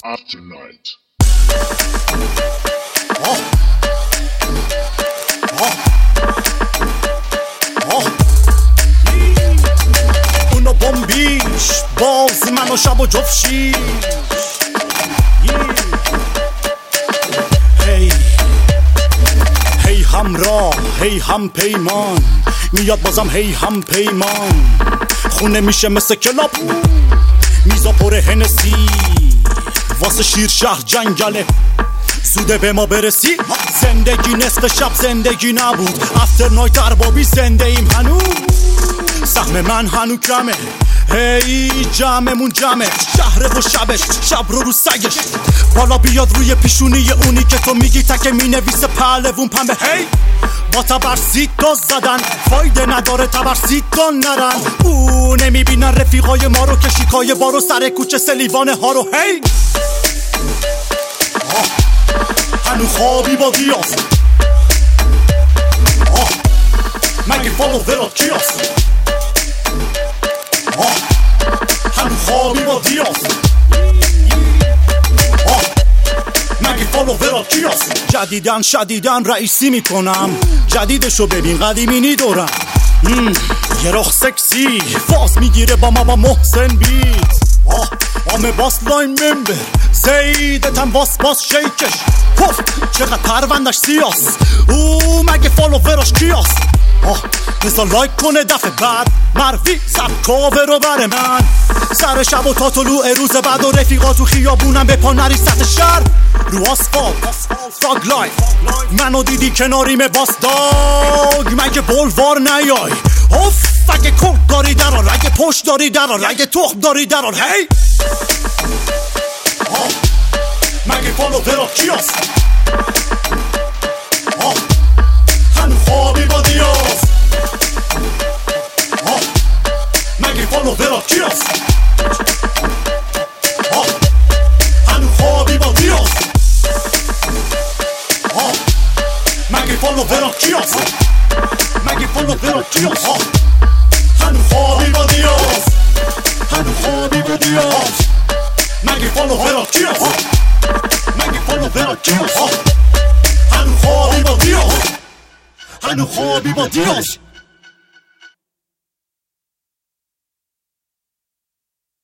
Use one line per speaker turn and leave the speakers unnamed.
after night.
اونو بمبیش باز من و شب و جفشیش هی همراه هی هم پیمان میاد بازم هی هم پیمان خونه میشه مثل کلاب میزا پر هنسی واسه شیر شهر جنگله زوده به ما برسی زندگی نصف شب زندگی نبود افتر نایت اربابی زنده ایم هنوز سهم من هنو کمه هی جمعمون جمعه شهر و شبش شب رو سگش بالا بیاد روی پیشونی اونی که تو میگی تکه مینویسه پهلوون پنبه هی با تبرسید دو زدن فایده نداره تبرسید دو نرن او نمیبینن رفیقای ما رو کشیکای بارو سر کوچه سلیوانه ها رو هی هنو خوابی با دیاز مگه فالوورات کیاست هنو خوابی با دیاز مگه فالوورات کیاست جدیدن شدیدن رئیسی میکنم جدیدشو ببین قدیمی نیدورم یه رخ سکسی فاز میگیره با ما با محسن بیت آمه باس لاین ممبر زیدتم باس شیکش پف چقدر پروندش سیاس او مگه فالووراش کیاست مثلا لایک کنه دفعه بعد معرفی سب کاوه رو بره من سر شب و تا طلوع روز بعد و رفیقا تو خیابونم به پا نری سطح شهر رو آسفالت ساگ لایف منو دیدی کناریم باس داگ مگه بلوار نیای اوف اگه کل داری درار اگه پشت داری درار اگه تخم داری درار هی مگه فالوورات کیاست هنو خوابی با دیاز مگه فالوورات کیاست هنو خوابی با دیاز مگه فالوورات کیاست مگه فالوورات کیاست هنو خوابی با دیاز هنو خوابی با دیاز مگه فالوورات کیاست مگه فالوورات کیاست هنو خوابی با دیاز هنو خوابی با دیاز